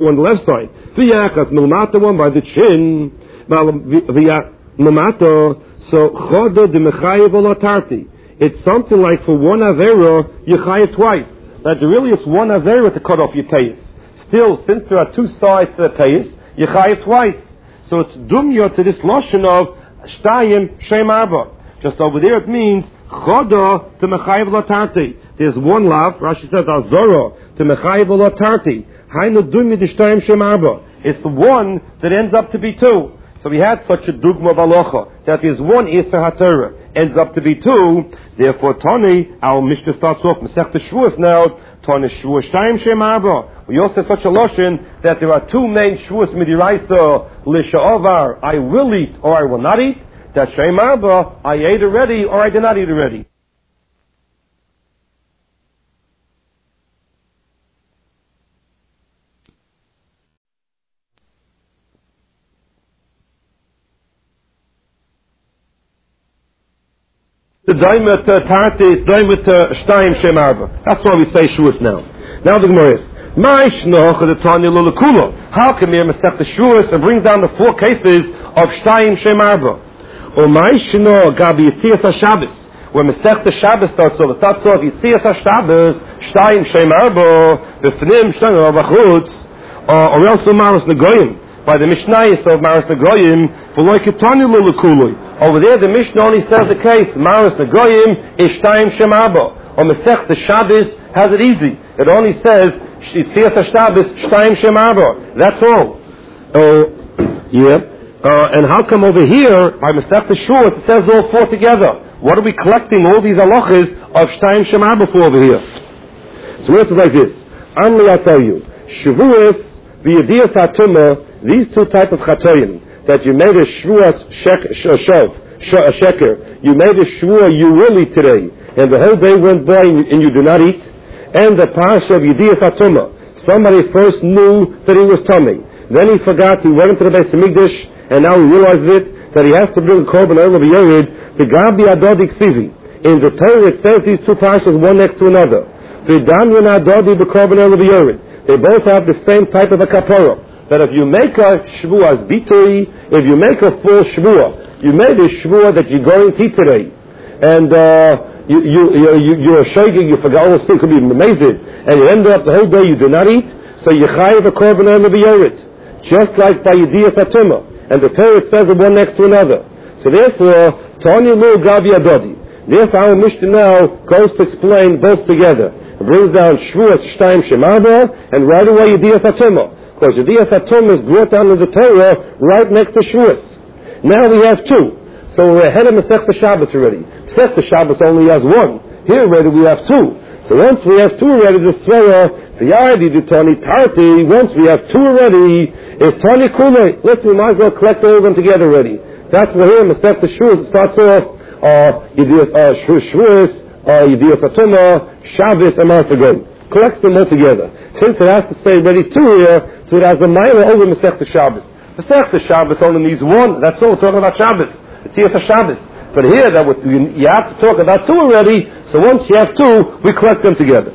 on the left side. V'yachas milmata, one by the chin. Milmata, so chodo de mechayev olatarti. It's something like for one avera you chayev twice. That really it's one avera to cut off your teis. Still, since there are two sides to the teis, you chayev twice. So it's dumya to this lotion of shtayim shem arba. Just over there it means chodo to mechayev olatarti. There's one lav. Rashi says azora to mechayev olatarti. Hainu dumya de shtayim shem arba. It's the one that ends up to be two. So we had such a dugma balocha that there's one Isser HaTorah ends up to be two. Therefore, Tani, our Mishnah starts off Masechta Shavuos now. Tani Shavuos Shtayim Shem Arba. We also have such a lotion that there are two main Shavuos Midiraisa Lisha'avar. I will eat or I will not eat. That Shem Arba, I ate already or I did not eat already. The Daimet Tarti is Daimet Shtayim Shem Arba. That's why we say Shavuos now. Now the Gemara is, how come here Masech the Shavuos and brings down the four cases of Shtayim Shem Arba? Or Ma'ishno Gabi Yitzias HaShabbos. When Masech the Shabbos starts off Yitzias HaShabbos, Shtayim Shem Arba, B'fnim Shtayim Arba Chutz, or else Maros Negoyim. By the Mishnayos of Maros Negoyim, over there the Mishnah only says the case, Maros Negoyim is Shtayim Shem Arba. Or Masech the Shabbos has it easy. It only says, Yitzias HaShabbos, Shtayim Shem Arba. That's all. And how come over here, by Masech the Shavuos, it says all four together? What are we collecting all these halachas of Shtayim Shem Arba for over here? So it's like this. Only I tell you, Shavuos, v'yedias hatumah, these two type of chatoyim, that you made a shvuah sheker, you made a shvuah you will eat today, and the whole day went by and you do not eat, and the parsha of yedias hatumah, somebody first knew that he was tummy, then he forgot, he went into the Beis Hamikdash, and now he realizes it, that he has to bring a korban oil of yored, the gabi adodi ksivi. In the Torah it says these two parshas one next to another. V'danyan adodi b'korban oil of yored. They both have the same type of a kapara. That if you make a shvuah bitui, if you make a full shvuah, you made a shvuah that you're going to eat today, and you're shaking, you forgot all this thing could be amazing, and you end up the whole day you do not eat, so you chayiv a korban oil of yored, just like by yedias hatumah, and the Torah says it one next to another. So therefore, Tanya Lu Gabi Adodi. Therefore, our Mishnah now goes to explain both together. It brings down shvuah Shtayim Shem Arba, and right away yedias hatumah. Because Yedias HaTorah is brought down in the Torah right next to Shavuos. Now we have two. So we're ahead of Masech the Shabbos already. Masech the Shabbos only has one. Here already we have two. So once we have two already, the Svara, the Yardi, the Tani Tarti, once we have two already, is Tani Kulei. Listen, we might as well collect all of them together already. That's where here Masech the Shavuos starts off, Shavuos, Yedias HaTorah, Shabbos, and Master collects them all together. Since it has to say ready two here, so it has a mile over Masechta Shabbos. Masechta Shabbos only needs one. That's all we're talking about Shabbos. It's Yitzias HaShabbos. But here, you have to talk about two already, so once you have two, we collect them together.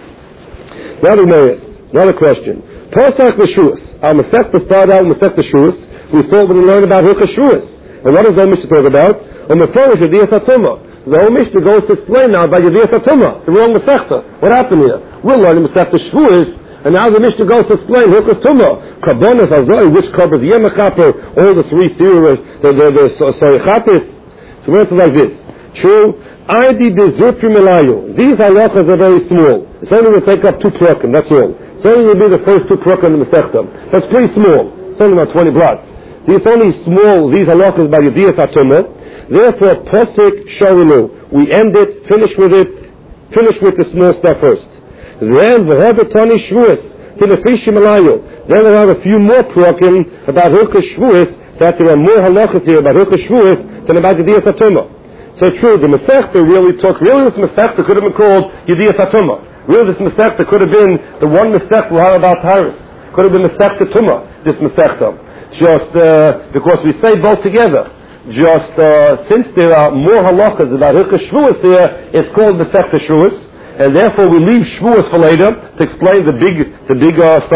Now the Gemara asks, another question. Posach v'Shuas. Our Masechta started out with Masechta Shavuos. We thought we would learn about Hilchos Shavuos. And what does the Mishnah talk about? On the Torah, Yedias HaTorah. The whole Mishnah goes to explain now about Yedias HaTorah, the wrong Masechta. What happened here? We're learning Masechta Shavuos, and now the Mishnah goes to explain Hilchos Tumah, Karbonos Azoi, which covers Yemachaper, all the three series, the Soichatis. So it's like this. True. Adi Bezutri Melayu. These halachas are very small. It's only going to take up 2 prakim, that's all. It's only going to be the first 2 prakim in the Masechta. That's pretty small. It's only about 20 blot. It's only small, these halachas by Yedias HaTorah. Therefore, Posik Sharinu. We end it, finish with the small stuff first. Then, V'hobatani Shavuos, to the Fishi Malayu. Then we'll have a few more prakim about Hilchos Shavuos, that there are more halachas here about Hilchos Shavuos than about Yedias HaTorah. So true, the Masechta really this Masechta could have been called Yedias HaTorah. Really, this Masechta could have been the one Masechta we have about Taurus. Could have been Masechta Tumah, this Masechta. Just because we say both together. Just since there are more halachas about Hilchos Shavuos here, it's called Masechta Shavuos, and therefore we leave Shavuos for later to explain the big stuff.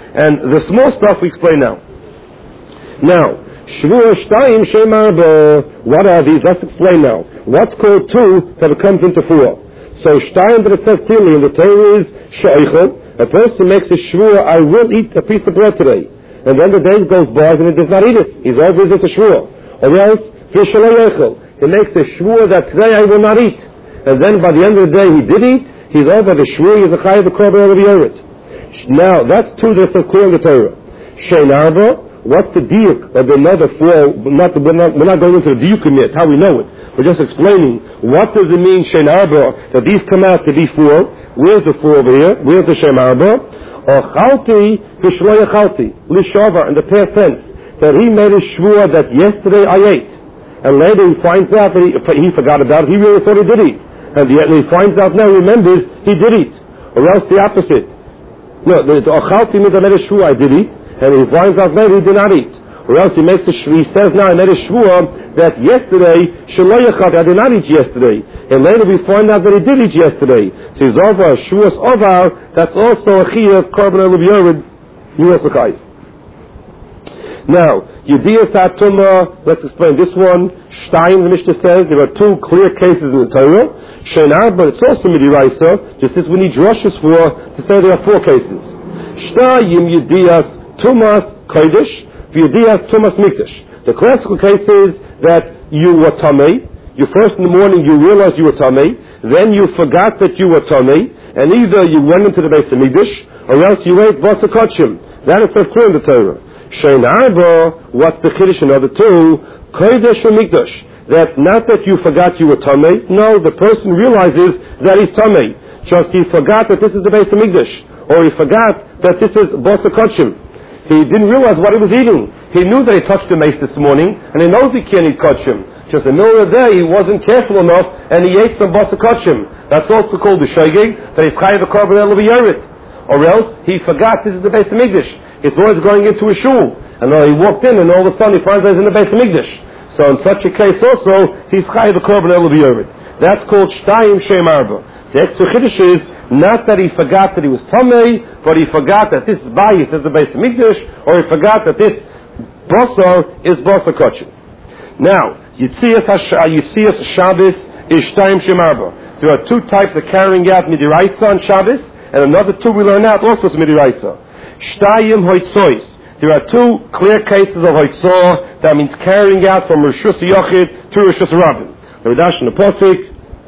And the small stuff we explain now. Now, Shvua Shtayim Shem Arba. What are these? Let's explain now. What's called 2 that becomes into 4? So Shtayim that it says clearly in the Torah is Sheichel. A person makes a Shvua, I will eat a piece of bread today. And then the days goes by and he does not eat it. He's over as a Shvua. Or else, V'Shalei he makes a Shvua that today I will not eat. And then by the end of the day he did eat. He's over the Shvua, he's a Chayav the Korban of the Yored. Now, that's 2 that says clear in the Torah. Shein Arba. What's the diuk of another 4? We're not going into the diukim yet, how we know it. We're just explaining what does it mean, Shein Arba, that these come out to be 4. Where's the 4 over here? Where's the Shein Arba? Or Chalti, V'Shlo Yachalti, Lishava, in the past tense, that he made a shvua that yesterday I ate. And later he finds out that he forgot about it. He really thought he did eat. And yet he finds out now, he remembers, he did eat. Or else the opposite. No, the Chalti means I made a shvua, I did eat. And he finds out later he did not eat. Or else he makes he says now I made a shvua that yesterday, Shelo Yachalti, I did not eat yesterday. And later we find out that he did eat yesterday. So he's over, shvuas over, that's also a chiyuv, korban of yored, you also chayv. Now, Yediyas HaTumah, let's explain this one. Shtayim, the Mishnah says, there are 2 clear cases in the Torah. Shein Arba, it's also midiraisa, just as we need drushes for, to say there are 4 cases. Shtayim Yediyas Tumas Kodesh, V'Yediyas Tumas Mikdash. The classical case is that you were Tamei. You first in the morning you realized you were Tamei, then you forgot that you were Tamei, and either you went into the Beis Hamikdash, or else you ate Basa Kachim. That it says clear in the Torah. Shein Arba, what's the Kiddush in other 2? Kodesh or Mikdash. That not that you forgot you were Tamei, no, the person realizes that he's Tamei. Just he forgot that this is the Beis Hamikdash, or he forgot that this is Basa Kachim. He didn't realize what he was eating. He knew that he touched the mace this morning, and he knows he can't eat kachim. Just in the middle of the day, he wasn't careful enough, and he ate some basa kachim. That's also called the shogeg, that he's chayav the korban of yored. Or else, he forgot this is the Beis Hamikdash. It's always going into a shul. And he walked in, and all of a sudden he finds that he's in the Beis Hamikdash. So in such a case also, he's chayav the korban of yored. That's called Shtayim Shein Arba. The extra chiddush is, not that he forgot that he was Tamei, but he forgot that this bayis is the Beis Hamikdash, or he forgot that this basar is Basa Kachim. Now, Yitzias Shabbos is Shtayim Shein Arba. There are 2 types of carrying out midiraisa on Shabbos, and another 2 we learn out also is midiraisa. Shtayim Hoitzois. There are 2 clear cases of Hoitzah, that means carrying out from Rishus Yochid to Rishus Rabbin. The Radash in the Posik,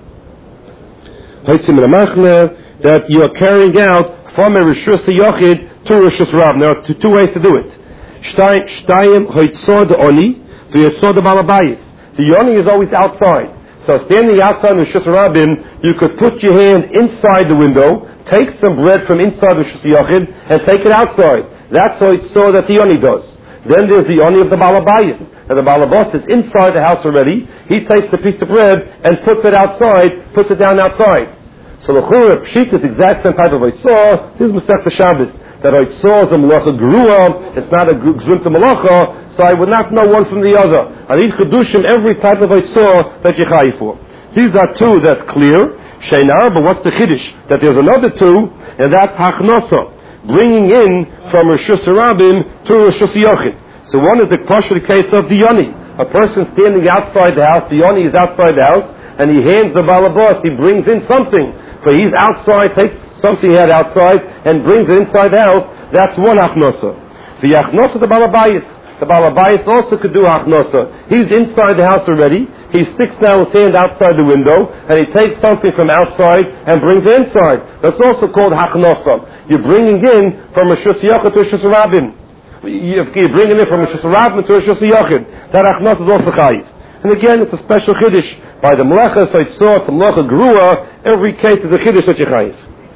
Hoitzim in the Machle, that you are carrying out from a Rishus Yochid to Rishus Rabbin. There are 2 ways to do it. Shtayim Hoitzah the Oni, V'Yesod the Balabayis. The Oni is always outside. So standing outside the Rishus Rabbin, you could put your hand inside the window, take some bread from inside the Rishus Yochid, and take it outside. That's how it's so that the Oni does. Then there's the Oni of the Balabayis. Now the Balabas is inside the house already. He takes the piece of bread and puts it outside, puts it down outside. So the Chura Pshit is the exact same type of Oitzah. This is Masech Shabbos. That Oitzah is a Malacha Gerua. It's not a Gzunta Malacha. So I would not know one from the other. I need Chedushim, every type of Oitzah that you chayi for. These are 2 that's clear. Shein Arba, but what's the Chiddush? That there's another 2, and that's Hachnosa. Bringing in from Rishus Rabbin to Rishus Yochid. So one is the partial case of the Yoni. A person standing outside the house, the Yoni is outside the house, and he hands the Balabas, he brings in something. So he's outside, takes something he had outside, and brings it inside the house. That's one Hachnosa. The Hachnosa, the Balabayis. The Balabayis also could do Hachnosa. He's inside the house already. He sticks now his hand outside the window, and he takes something from outside and brings it inside. That's also called Hachnosa. You're bringing in from Rishus Yochid to Rishus Rabbin. You're bringing in from Rishus Rabbin to Rishus Yochid. That Hachnosa is also chayiv. And again, it's a special chiddush. By the Melecha, so it's a Melecha Gerua, every case is a chiddush that you chayiv.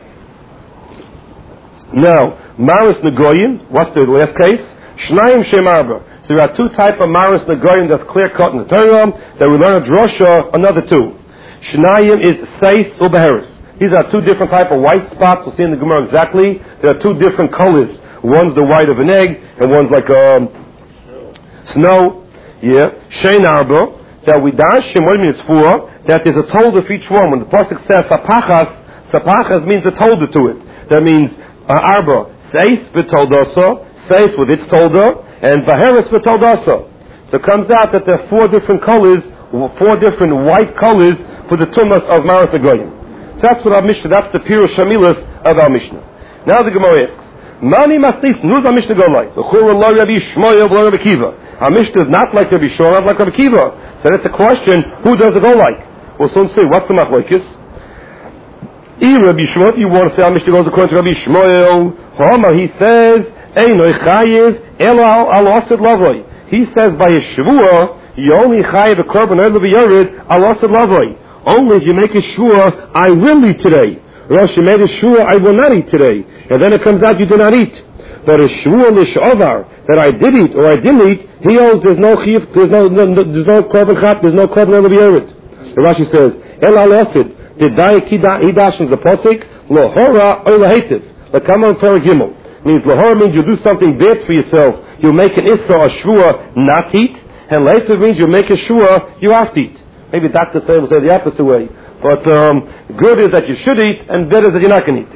Now, Maris Negoyim, what's the last case? Shnayim Shein Arba. So there are 2 types of Maris Negoyim that's clear cut in the Torah, that we learn a drosha, another 2. Shnayim is Seis Ubeheris. These are 2 different types of white spots. We'll see in the Gemara exactly. There are 2 different colors. One's the white of an egg, and one's like snow. Yeah. Shein Arba. That we dash him, what do you mean it's 4? That there's a tolda for each one. When the pasuk says sapachas means a tolda to it. That means Arba, Seis v'toldoso, Seis with its tolda, and Vaheres v'toldoso. So it comes out that there are 4 different colors, 4 different white colors for the tumas of Marat Goyim. So that's what our Mishnah, that's the Pirush Shamilas of our Mishnah. Now the Gemara asks, Mani mastis, who's our Mishnah go like? The Chur lo Rabbi Shmoya lo Rabbi Kiva. Our Mishnah is not like Rabbi Shmuel, not like Rabbi Kiva. So that's a question, who does it go like? We'll soon see, what's the machlokes? Rabbi Shmuel, if you want to say our Mishnah goes according to Rabbi Shmuel, Homer, he says, Einoi chayiv elo al osid lavoi. He says by a shavua, you only chayiv a korban elo v'yorid al osid lavoi. Only if you make a shvua, I will eat today. Or else you made a shvua, I will not eat today. And then it comes out you did not eat. But a shvua l'shovar, that I did eat or I didn't eat, he owes there's no chiv, there's no korban chat, there's no korban elo v'yorid. The Rashi says, el al osid, the daik he dashes the posik, lo hora or lahetiv. The Kamal Torah Gimel. Means lahor means you do something bad for yourself. You make an issa or shvua not eat, and later means you make a shvua you have to eat. Maybe Dr. Say will say the opposite way. But good is that you should eat, and bad is that you're not going to eat.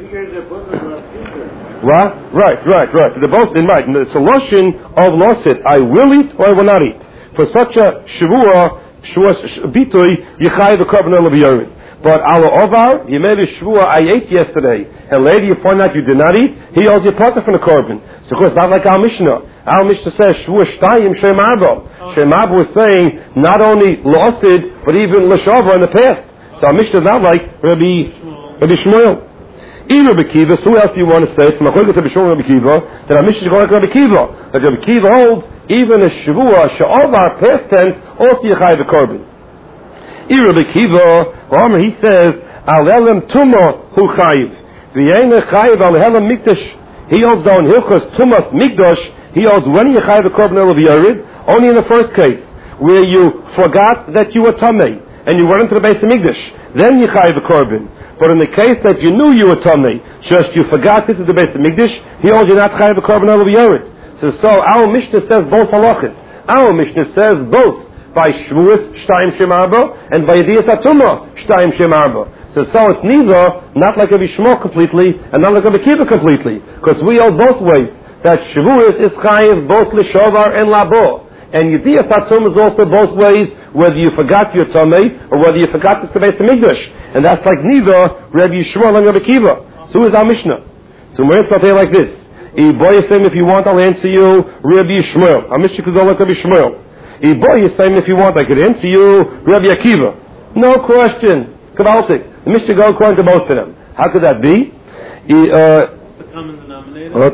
What? Right. They're both in right. It's a lotion of losit. I will eat or I will not eat. For such a shvua bitui, you chayiv the korban elo v'yorid. But our ovar, you made a shvua, I ate yesterday, and later you find out you did not eat, he owes you part from the korban. So of course, not like our Mishnah. Our Mishnah says, shvua shtayim shemabo. Shemabo was saying, not only losid, but even l'shava in the past. So our Mishnah is not like Rabbi Shmuel. Either Rabbi Kiva, so who else do you want to say? From Rabbi Shmuel Rabbi Kiva, that our Mishnah is going like Rabbi Kiva. That Rabbi Kiva holds, even a shvua, she'ovar, past tense, also yechai the korban. Rabbi Kiva, he says, Al Elam Tumah Hu Chayiv. V'yein Chayiv Al Elam Mikdash. He holds down Hilchos Tumas Mikdash. He holds when you Chayiv the Korban Elo V'Yorid, only in the first case, where you forgot that you were Tamei, and you went into the base of Mikdash. Then you Chayiv the Korban. But in the case that you knew you were Tamei, just you forgot this is the base of Mikdash, he holds you not Chayiv the Korban Elo V'Yorid. So our Mishnah says both halachas. Our Mishnah says both. By Shvuas Shtayim Shem Arba and by Yediyas Atumah Shtayim Shem Arba. So it's neither not like Rabbi Shmuel completely and not like Rabbi Kiva completely, because we hold both ways. That Shvuas is chayiv both l'shovar and labo, and Yediyas Atumah is also both ways, whether you forgot your tamei or whether you forgot this to base the Mikdash, and that's like neither Rabbi Shmuel and Rabbi Kiva. So is our Mishnah. So we're going to say like this: if you want, I'll answer you Rabbi Shmuel. Our Mishnah could go like Rabbi Shmuel. If you want, I could answer you, Rabbi Akiva. No question. Kabaltik. The Mishnah go according to both of them. How could that be? The common denominator?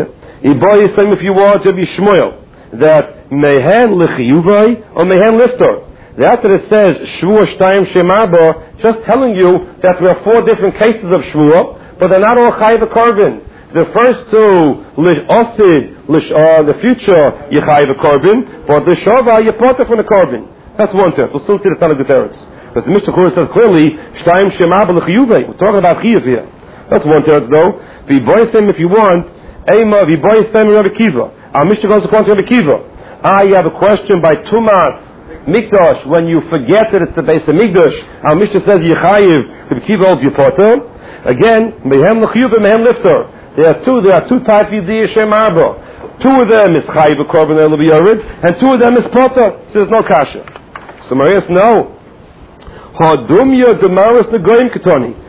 If you want, Rabbi Shmuel. That mehen l'chiyuvai or mehen liftor. After it says Shvua Shtayim Shemarba, just telling you that there are 4 different cases of Shvua, but they're not all chayiv korban. The first 2, Osid, the future, Yechayiv a korban, but the Shava, you part from the korban. That's one term. We'll still see the Tanakh Teretz. But the Mishnah says clearly, Shtayim Shemab l'chiyuvei. We're talking about chiyuv here. That's one term though. V'boyesem, if you want, Eima, v'boyesem Rabbi Kiva. Our Mishnah goes according to Rabbi Kiva. You have a question by Tumas Mikdash, when you forget that it's the base of Mikdash. Our Mishnah says Yechayiv, Rabbi Kiva holds your potter. Again, Mehem l'chiyuvei, Mehem lifter. There are two types of Yediyah Shem Arba. 2 of them is Chayiv Korban Elo V'Yorid, and 2 of them is Potter. So there's no kasha. So Marius, no. Hadumya Gemaras Negoyim Ketoni.